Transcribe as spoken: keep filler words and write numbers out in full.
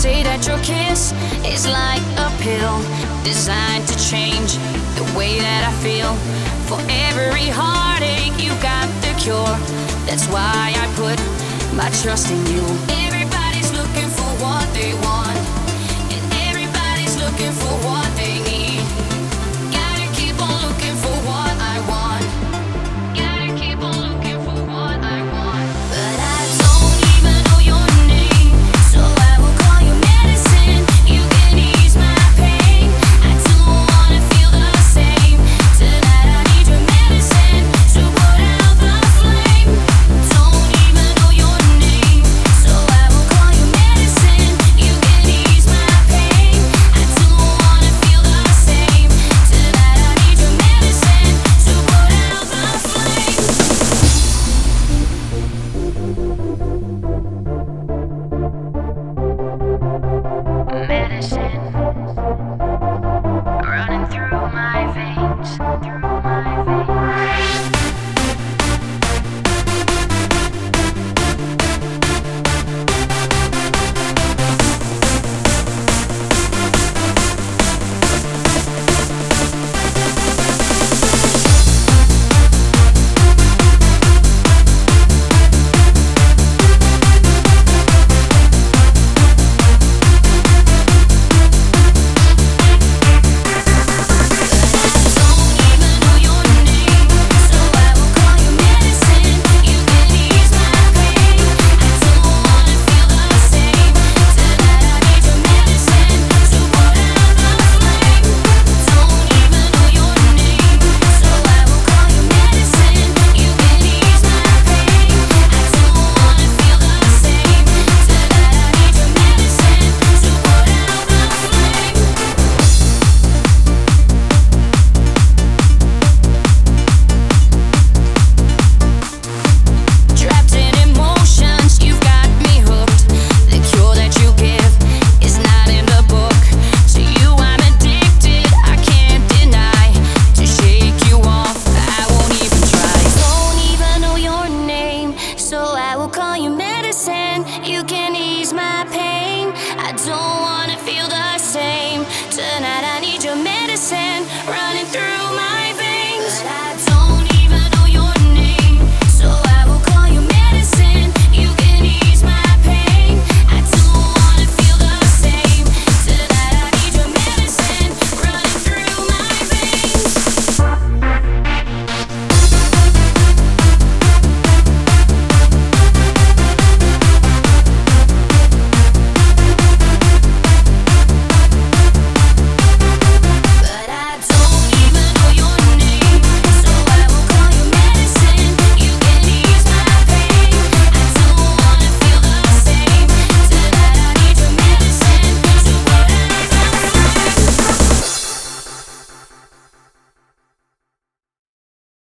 say that your kiss is like a pill designed to change the way that I feel. For every heartache, you got the cure. That's why I put my trust in you. Everybody's looking for what they want, and everybody's looking for what they need. Gotta keep on looking for what I want. Gotta keep on looking for what I want. But I don't even know your name, so I will call you medicine. You can ease my pain. I don't wanna feel the same. Tonight I need your medicine to put out the flame. Don't even know your name, so I will call you medicine. You can ease my pain. I don't wanna feel the same. Tonight I need your medicine to put out the flame. Medicine running through my veins, through my veins. Call you medicine, you can ease my pain. I don't